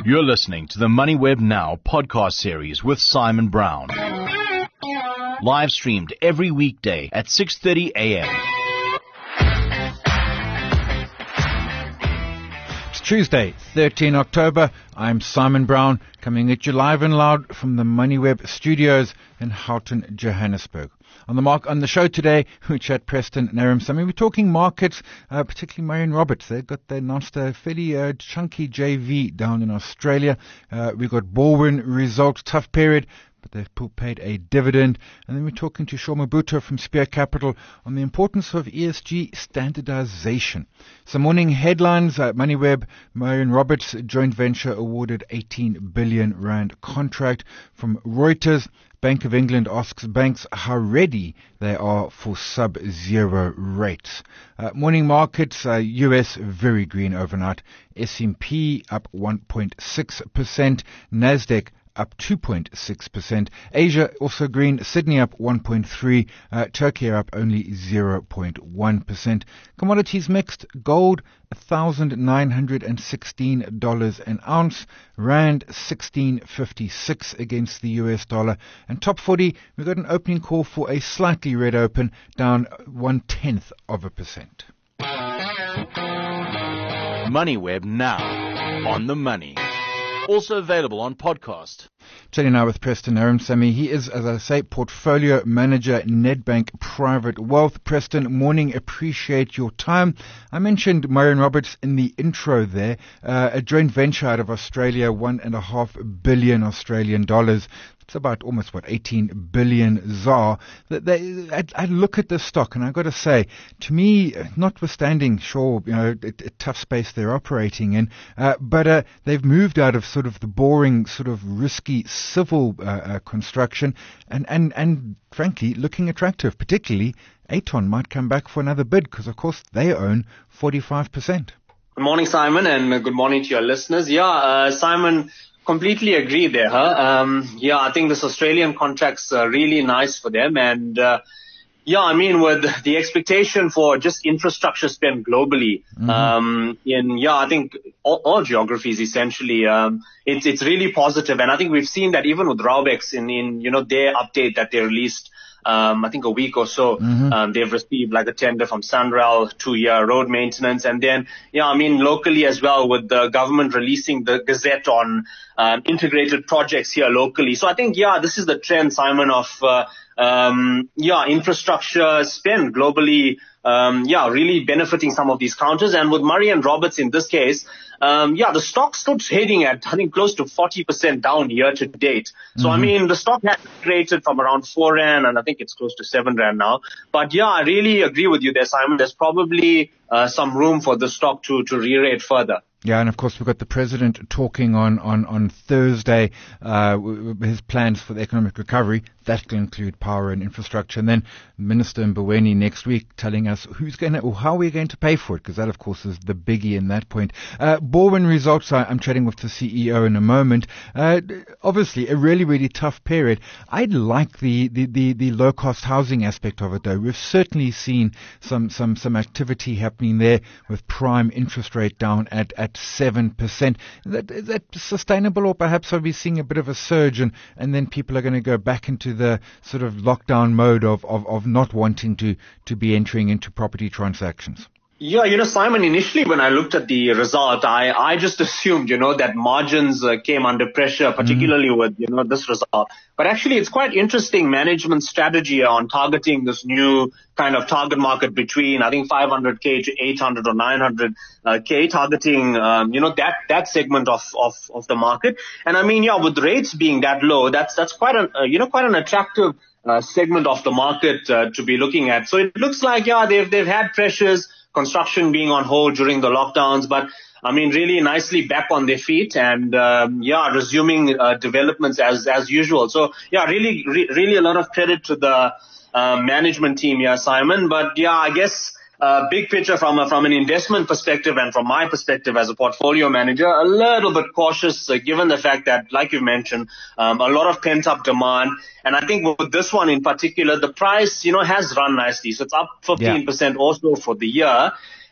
You're listening to the MoneyWeb Now podcast series with Simon Brown. Live streamed every weekday at 6:30 a.m. It's Tuesday, 13 October. I'm Simon Brown, coming at you live and loud from the MoneyWeb studios in Houghton, Johannesburg. On the show today, we chat Preston Naramsamy. We're talking markets, particularly Marion Roberts. They announced a fairly chunky JV down in Australia. We got Baldwin results, tough period, but they've paid a dividend. And then we're talking to Shaw Mabuto from Spear Capital on the importance of ESG standardization. Some morning headlines. MoneyWeb, Marion Roberts joint venture awarded 18 billion rand contract from Reuters. Bank of England asks banks how ready they are for sub-zero rates. Morning markets, US very green overnight. S&P up 1.6%. Nasdaq up 2.6%. Asia also green. Sydney up 1.3%. Turkey up only 0.1%. Commodities mixed. Gold $1,916 an ounce. Rand 16.56 against the US dollar. And top 40, we got an opening call for a slightly red open, down 0.1%. MoneyWeb Now, on the money. Also available on podcast. Chatting now with Preston Naramsamy. He is, as I say, Portfolio Manager, Nedbank Private Wealth. Preston, morning. Appreciate your time. I mentioned Marion Roberts in the intro there. A joint venture out of Australia, 1.5 billion Australian dollars. It's about almost 18 billion ZAR. I look at the stock and I've got to say, to me, notwithstanding, sure, a tough space they're operating in, but they've moved out of sort of the boring, sort of risky civil construction and frankly looking attractive. Particularly, Aton might come back for another bid because, of course, they own 45%. Good morning, Simon, and good morning to your listeners. Simon, completely agree there. I think this Australian contract's really nice for them. And, with the expectation for just infrastructure spend globally, I think all geographies essentially, it's really positive. And I think we've seen that even with Raubex in their update that they released, I think a week or so, they've received like a tender from Sunrail, 2-year road maintenance. And then, locally as well, with the government releasing the Gazette on integrated projects here locally. So I think, this is the trend, Simon, of, infrastructure spend globally, really benefiting some of these counters. And with Marion Roberts in this case, the stock stood trading at, I think, close to 40% down year to date. So, the stock had created from around 4 Rand, and I think it's close to 7 Rand now. But I really agree with you there, Simon. There's probably some room for the stock to re-rate further. Yeah, and of course we've got the president talking on Thursday, his plans for the economic recovery. That will include power and infrastructure. And then Minister Mboweni next week telling us how we're going to pay for it, because that, of course, is the biggie in that point. Baldwin results, I'm chatting with the CEO in a moment. Obviously, a really, really tough period. I like the low-cost housing aspect of it, though. We've certainly seen some activity happening there with prime interest rate down at 7%. Is that sustainable, or perhaps are we seeing a bit of a surge and then people are going to go back into the sort of lockdown mode of not wanting to be entering into property transactions? Simon, initially when I looked at the result, I just assumed, that margins came under pressure, particularly with, this result. But actually, it's quite interesting management strategy on targeting this new kind of target market between, I think, 500K to 800 or 900K, targeting, that segment of the market. And with rates being that low, that's quite an attractive segment of the market to be looking at. So it looks like, they've had pressures, construction being on hold during the lockdowns, but really nicely back on their feet and, resuming developments as usual. So, really a lot of credit to the management team here, Simon. But, I guess big picture from an investment perspective and from my perspective as a portfolio manager, a little bit cautious given the fact that, like you mentioned, a lot of pent-up demand. And I think with this one in particular, the price, has run nicely. So it's up 15% also for the year.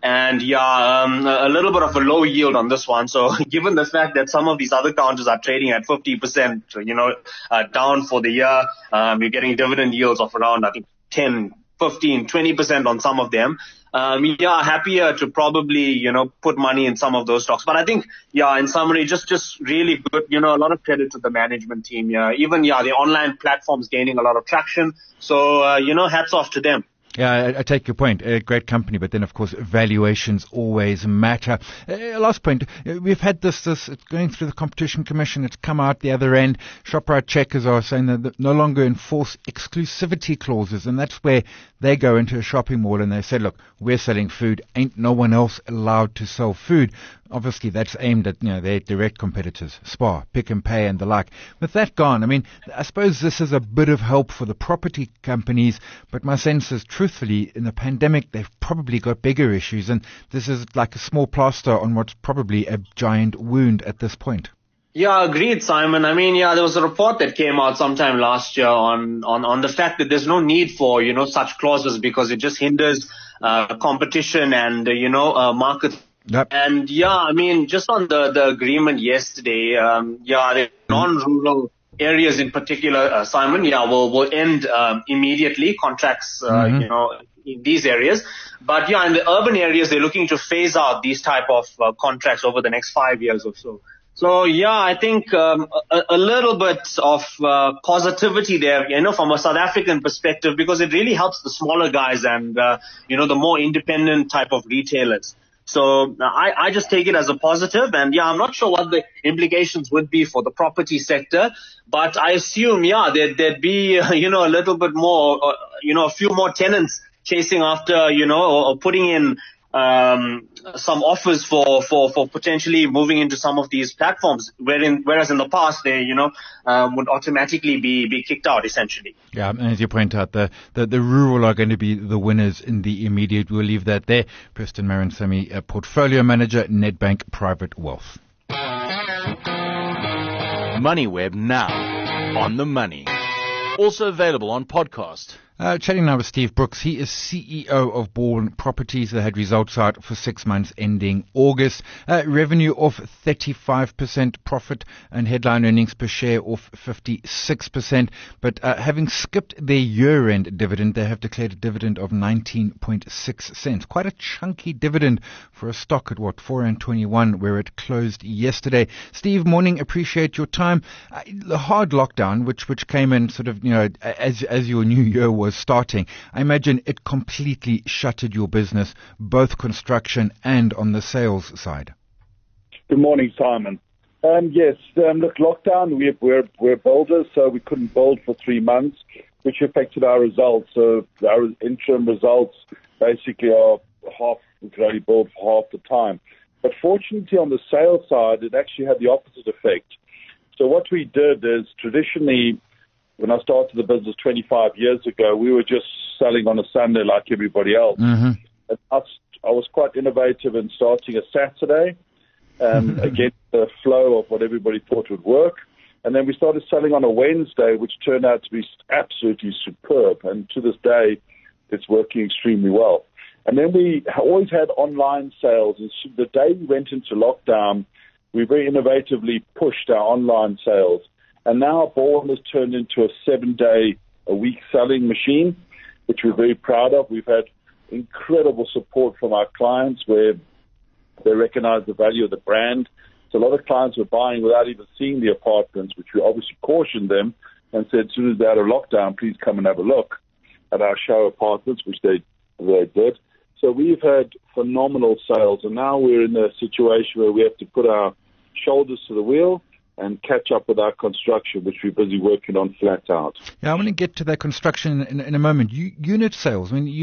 And a little bit of a low yield on this one. So given the fact that some of these other counters are trading at 50%, down for the year, you're getting dividend yields of around, I think, 10, 15, 20% on some of them. Happier to probably, put money in some of those stocks. But I think, in summary, just really good, a lot of credit to the management team. Even, the online platforms gaining a lot of traction. So, hats off to them. Yeah, I take your point. A great company, but then, of course, valuations always matter. Last point. We've had this it's going through the Competition Commission. It's come out the other end. Shoprite checkers are saying that they no longer enforce exclusivity clauses, and that's where they go into a shopping mall and they say, look, we're selling food. Ain't no one else allowed to sell food. Obviously, that's aimed at, their direct competitors, Spar, Pick and Pay and the like. With that gone, I suppose this is a bit of help for the property companies, but my sense is, truthfully, in the pandemic, they've probably got bigger issues, and this is like a small plaster on what's probably a giant wound at this point. Yeah, agreed, Simon. There was a report that came out sometime last year on the fact that there's no need for, such clauses because it just hinders competition and, market. Yep. And just on the agreement yesterday, the non-rural areas in particular, Simon, will end immediately, contracts, in these areas. But in the urban areas, they're looking to phase out these type of contracts over the next 5 years or so. So, I think a little bit of positivity there, from a South African perspective, because it really helps the smaller guys and, the more independent type of retailers. So I just take it as a positive, and I'm not sure what the implications would be for the property sector, but I assume, there'd be, a little bit more, a few more tenants chasing after, or putting in some offers for potentially moving into some of these platforms, whereas in the past they, would automatically be kicked out essentially. Yeah, and as you point out, the rural are going to be the winners in the immediate. We'll leave that there. Preston Marinsamy, Portfolio Manager, Nedbank Private Wealth. MoneyWeb now on the money. Also available on podcast. Chatting now with Steve Brooks. He is CEO of Baldwin Properties. They had results out for 6 months ending August. Revenue off 35%, profit and headline earnings per share off 56%. But having skipped their year-end dividend, they have declared a dividend of 19.6 cents. Quite a chunky dividend for a stock at $4.21, where it closed yesterday. Steve, morning. Appreciate your time. The hard lockdown, which came in sort of, as your new year was starting, I imagine it completely shuttered your business, both construction and on the sales side. Good morning, Simon. Yes, look, lockdown, we're builders, so we couldn't build for 3 months, which affected our results. So our interim results basically are half, we could only build for half the time. But fortunately on the sales side, it actually had the opposite effect. So what we did is, traditionally, when I started the business 25 years ago, we were just selling on a Sunday like everybody else. Mm-hmm. And I was quite innovative in starting a Saturday, against the flow of what everybody thought would work. And then we started selling on a Wednesday, which turned out to be absolutely superb. And to this day, it's working extremely well. And then we always had online sales. And the day we went into lockdown, we very innovatively pushed our online sales. And now Baldwin has turned into a 7-day-a-week selling machine, which we're very proud of. We've had incredible support from our clients where they recognize the value of the brand. So a lot of clients were buying without even seeing the apartments, which we obviously cautioned them and said, as soon as they're out of lockdown, please come and have a look at our show apartments, which they did. So we've had phenomenal sales, and now we're in a situation where we have to put our shoulders to the wheel and catch up with our construction, which we're busy working on flat out. Yeah, I want to get to that construction in a moment. Unit sales. I mean,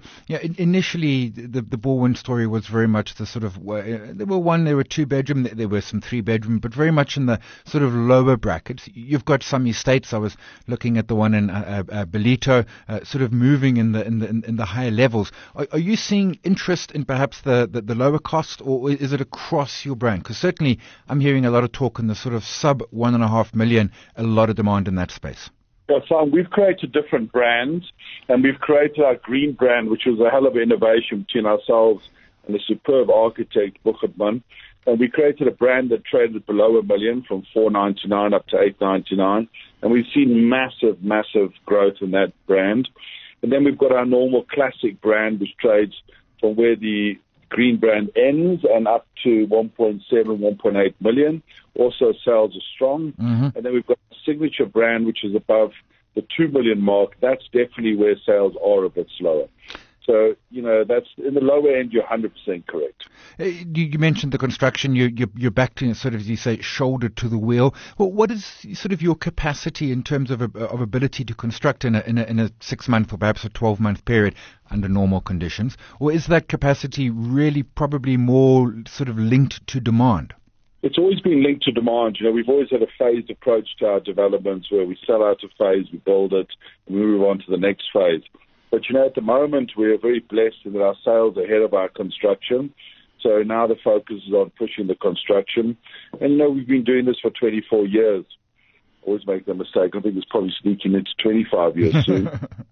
initially the Baldwin story was very much the sort of, there were 2-bedroom, there were some 3-bedroom, but very much in the sort of lower brackets. You've got some estates. I was looking at the one in Belito, sort of moving in the higher levels. Are you seeing interest in perhaps the lower cost, or is it across your brand? Because certainly I'm hearing a lot of talk in the sort of sub 1.5 million, a lot of demand in that space. Yeah, so we've created different brands, and we've created our green brand, which was a hell of an innovation between ourselves and a superb architect, Buchert. And we created a brand that traded below $1 million from $4.99 up to $8.99. And we've seen massive growth in that brand. And then we've got our normal classic brand, which trades from where the green brand ends and up to 1.7, 1.8 million. Also sales are strong. And then we've got a signature brand, which is above the 2 million mark. That's definitely where sales are a bit slower. So, that's in the lower end, you're 100% correct. You mentioned the construction. You're back to sort of, as you say, shoulder to the wheel. Well, what is sort of your capacity in terms of ability to construct in a 6-month or perhaps a 12-month period under normal conditions? Or is that capacity really probably more sort of linked to demand? It's always been linked to demand. We've always had a phased approach to our developments where we sell out a phase, we build it, and we move on to the next phase. But, at the moment, we are very blessed in that our sales are ahead of our construction. So now the focus is on pushing the construction. And, we've been doing this for 24 years. Always make the mistake. I think it's probably sneaking into 25 years soon.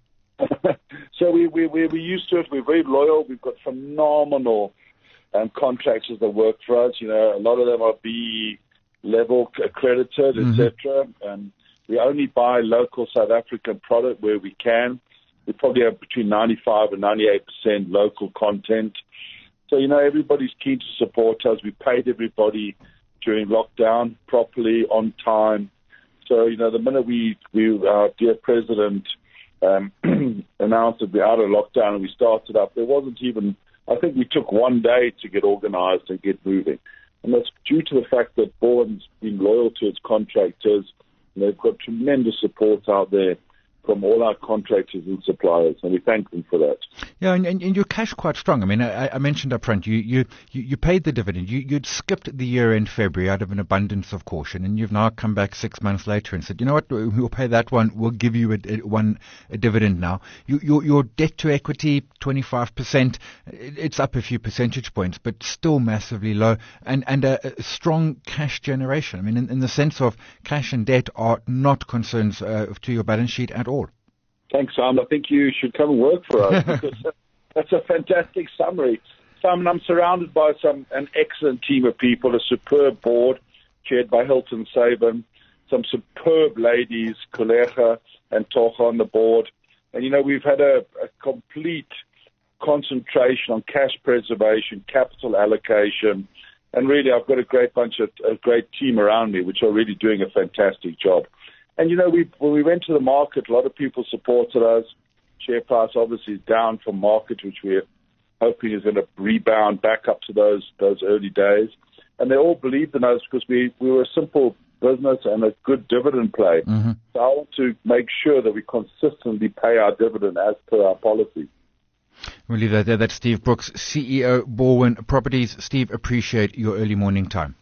So we're used to it. We're very loyal. We've got phenomenal contractors that work for us. A lot of them are B level accredited, etc. And we only buy local South African product where we can. We probably have between 95 and 98% local content. So, everybody's keen to support us. We paid everybody during lockdown properly, on time. So, the minute our dear president announced that we're out of lockdown and we started up, there wasn't even, I think we took 1 day to get organized and get moving. And that's due to the fact that Bowen's been loyal to its contractors. And they've got tremendous support out there from all our contractors and suppliers, and we thank them for that. Yeah, and your cash quite strong. I mean, I mentioned up front, you paid the dividend. You'd skipped the year in February out of an abundance of caution, and you've now come back 6 months later and said, you know what, we'll pay that one. We'll give you a dividend now. Your debt to equity, 25%. It's up a few percentage points, but still massively low, and a strong cash generation. I mean, in the sense of cash and debt are not concerns to your balance sheet at all. Thanks, Simon. I think you should come and work for us because that's a fantastic summary. Simon, I'm surrounded by an excellent team of people, a superb board chaired by Hilton Saban, some superb ladies, Kulecha and Tocha on the board. And, we've had a complete concentration on cash preservation, capital allocation, and really I've got a great team around me, which are really doing a fantastic job. And, when we went to the market, a lot of people supported us. Share price obviously is down from market, which we're hoping is going to rebound back up to those early days. And they all believed in us because we were a simple business and a good dividend play. So I want to make sure that we consistently pay our dividend as per our policy. We'll leave that there. That's Steve Brooks, CEO, Bowen Properties. Steve, appreciate your early morning time.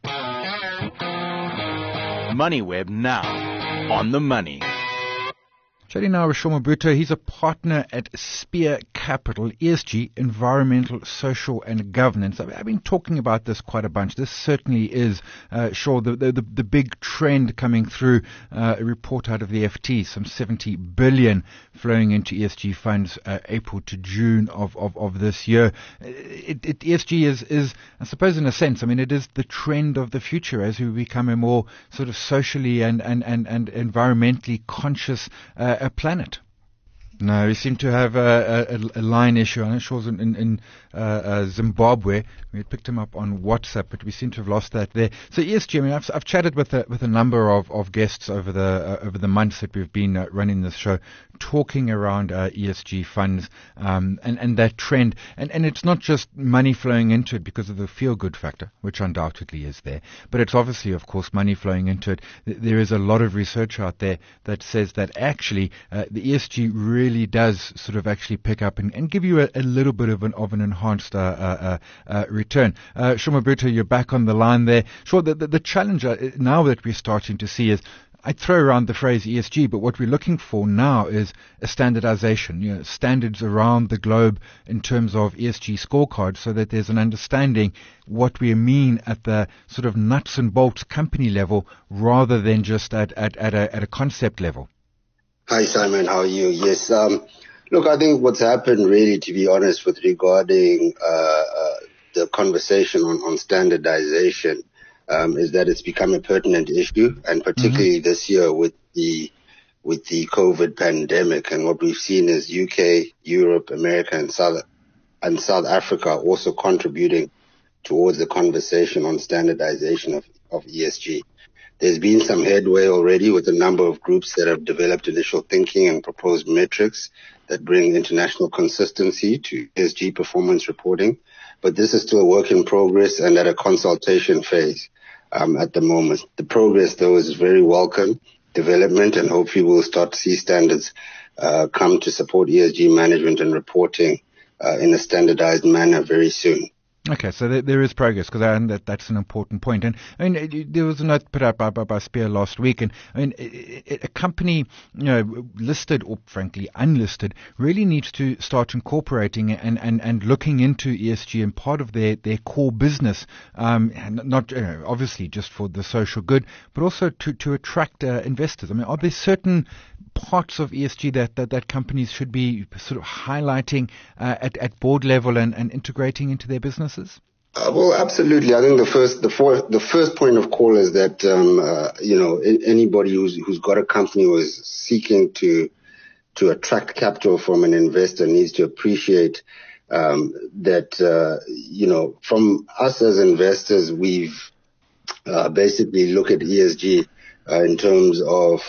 MoneyWeb now. On the money. Chatting now with Shoma Bhutto. He's a partner at Spear Capital, ESG, environmental, social and governance. I've been talking about this quite a bunch. This certainly is, the big trend coming through. A report out of the FT, some 70 billion flowing into ESG funds, April to June of this year. ESG is, I suppose in a sense, I mean, it is the trend of the future as we become a more sort of socially and environmentally conscious a planet. No, we seem to have a line issue. I'm not sure it was in Zimbabwe. We had picked him up on WhatsApp, but we seem to have lost that there. So ESG, I mean, I've chatted with a number of guests over the months that we've been running this show, talking around ESG funds and that trend. And it's not just money flowing into it because of the feel-good factor, which undoubtedly is there, but it's obviously, of course, money flowing into it. There is a lot of research out there that says that actually the ESG really does sort of actually pick up and give you a little bit of an enhanced return. Shoma Bhutto, you're back on the line there. Sure, the challenge now that we're starting to see is, I throw around the phrase ESG, but what we're looking for now is a standardization, standards around the globe in terms of ESG scorecards so that there's an understanding what we mean at the sort of nuts and bolts company level rather than just at a concept level. Hi, Simon. How are you? Yes. Look, I think what's happened really, to be honest, with regarding the conversation on standardization is that it's become a pertinent issue, and particularly this year with the COVID pandemic, and what we've seen is UK, Europe, America, and South Africa also contributing towards the conversation on standardization of ESG. There's been some headway already with a number of groups that have developed initial thinking and proposed metrics that bring international consistency to ESG performance reporting. But this is still a work in progress and at a consultation phase at the moment. The progress, though, is very welcome development, and hopefully we'll start to see standards come to support ESG management and reporting in a standardized manner very soon. Okay, so there is progress, because that's an important point. And I mean, there was a note put out by Spear last week, and I mean, a company, listed or frankly unlisted, really needs to start incorporating and looking into ESG and part of their core business, not obviously just for the social good, but also to attract investors. I mean, are there certain parts of ESG that companies should be sort of highlighting at board level and integrating into their businesses? Well, absolutely. I think the first point of call is that anybody who's got a company who is seeking to attract capital from an investor needs to appreciate that from us as investors, we've basically look at ESG in terms of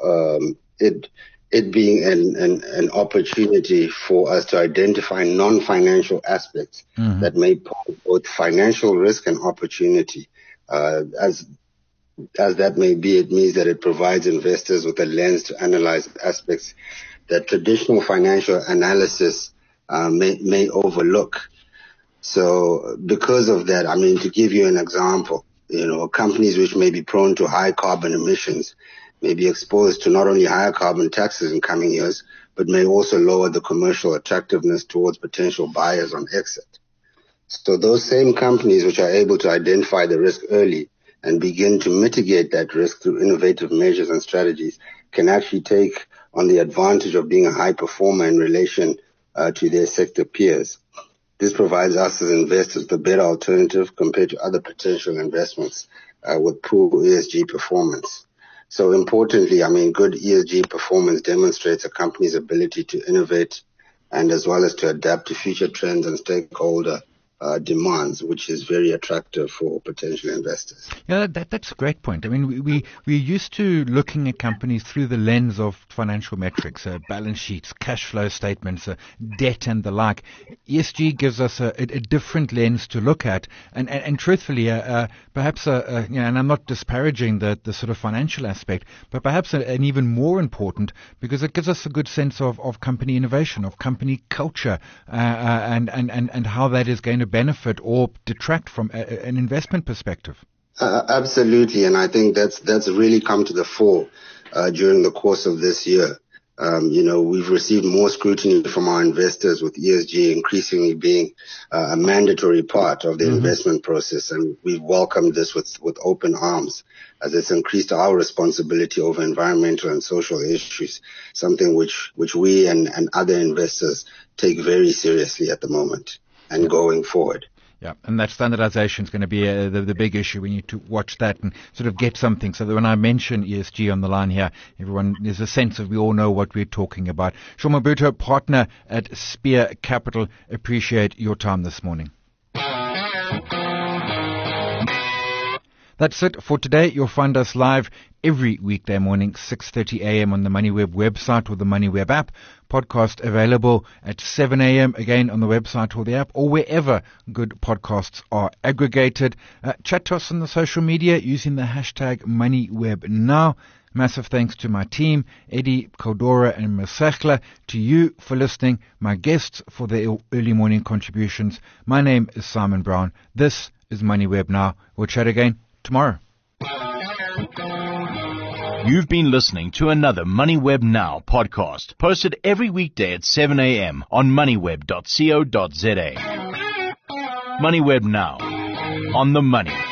it being an opportunity for us to identify non-financial aspects that may pose both financial risk and opportunity. As that may be, it means that it provides investors with a lens to analyze aspects that traditional financial analysis may overlook. So because of that, I mean, to give you an example, companies which may be prone to high carbon emissions may be exposed to not only higher carbon taxes in coming years, but may also lower the commercial attractiveness towards potential buyers on exit. So those same companies which are able to identify the risk early and begin to mitigate that risk through innovative measures and strategies can actually take on the advantage of being a high performer in relation to their sector peers. This provides us as investors with a better alternative compared to other potential investments with poor ESG performance. So importantly, I mean, good ESG performance demonstrates a company's ability to innovate and as well as to adapt to future trends and stakeholder demands, which is very attractive for potential investors. Yeah, that's a great point. I mean, we're used to looking at companies through the lens of financial metrics, balance sheets, cash flow statements, debt and the like. ESG gives us a different lens to look at, and truthfully, perhaps, and I'm not disparaging the sort of financial aspect, but perhaps an even more important, because it gives us a good sense of company innovation, of company culture, and how that is going to benefit or detract from an investment perspective. Absolutely, and I think that's really come to the fore during the course of this year. We've received more scrutiny from our investors, with ESG increasingly being a mandatory part of the investment process, and we've welcomed this with open arms, as it's increased our responsibility over environmental and social issues, something which we and other investors take very seriously at the moment and going forward. Yeah, and that standardization is going to be the big issue. We need to watch that and sort of get something so that when I mention ESG on the line here, there's a sense that we all know what we're talking about. Sean Mabuto, partner at Spear Capital, appreciate your time this morning. That's it for today. You'll find us live every weekday morning, 6:30 a.m. on the MoneyWeb website or the MoneyWeb app. Podcast available at 7 a.m. again on the website or the app, or wherever good podcasts are aggregated. Chat to us on the social media using the hashtag MoneyWebNow. Massive thanks to my team, Eddie, Kodora and Masechla, to you for listening, my guests for their early morning contributions. My name is Simon Brown. This is MoneyWeb Now. We'll chat again tomorrow. You've been listening to another MoneyWeb Now podcast, posted every weekday at 7 a.m. on moneyweb.co.za. MoneyWeb Now, on the money.